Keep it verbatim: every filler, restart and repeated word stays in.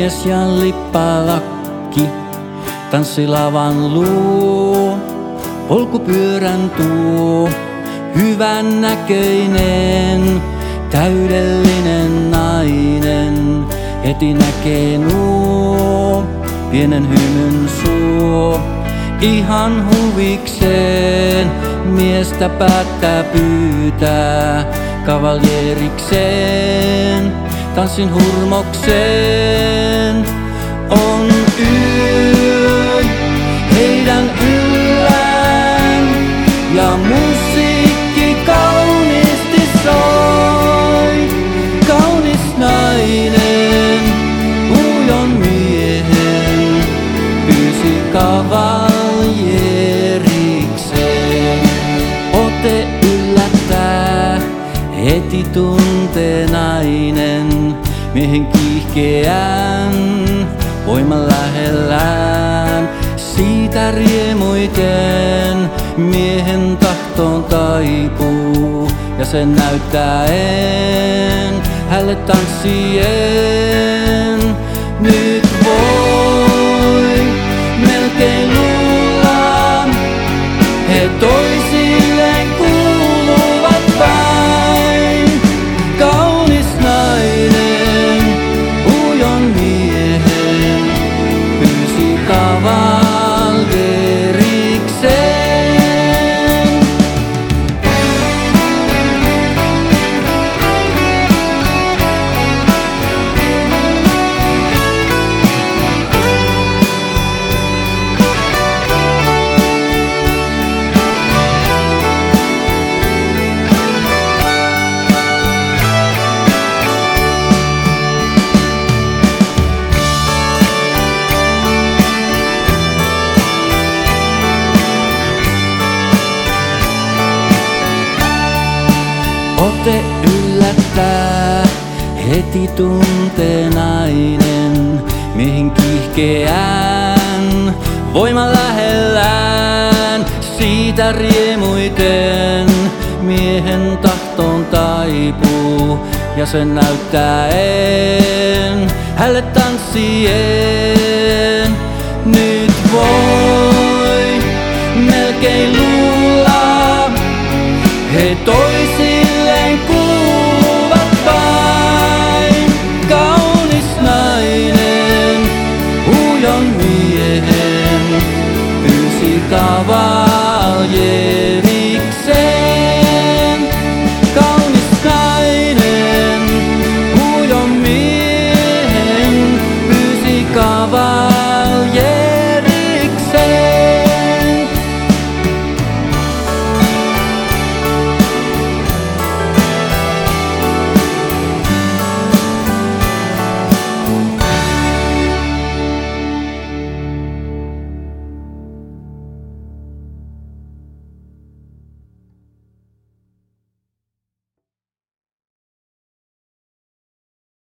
mies ja lippalakki, tanssilavan luo, polkupyörän tuo. Hyvän näköinen, täydellinen nainen, heti näkee nuo, pienen hymyn suo. Ihan huvikseen miestä päättää pyytää kavaljeerikseen, tanssin hurmokseen. On yö heidän yllään ja musiikki kauniisti soi. Kaunis nainen huujon miehen pyysi kavaljeerikseen. Ote yllättää, heti tuntee nainen miehen kiihkeän voiman lähellään. Siitä riemuiten miehen tahtoon taipuu ja sen näyttäen hänelle tanssien. Nyt voi melkein luulla, he toisilleen kuuluvat vain. Kaunis nainen huujon miehen pyysi kavaljeerikseen. Ote yllättää, heti tuntee nainen miehen kiihkeän voiman lähellään. Siitä riemuiten miehen tahtoon taipuu ja sen näyttäen hänelle tanssien. Nyt voi melkein luulla, he tois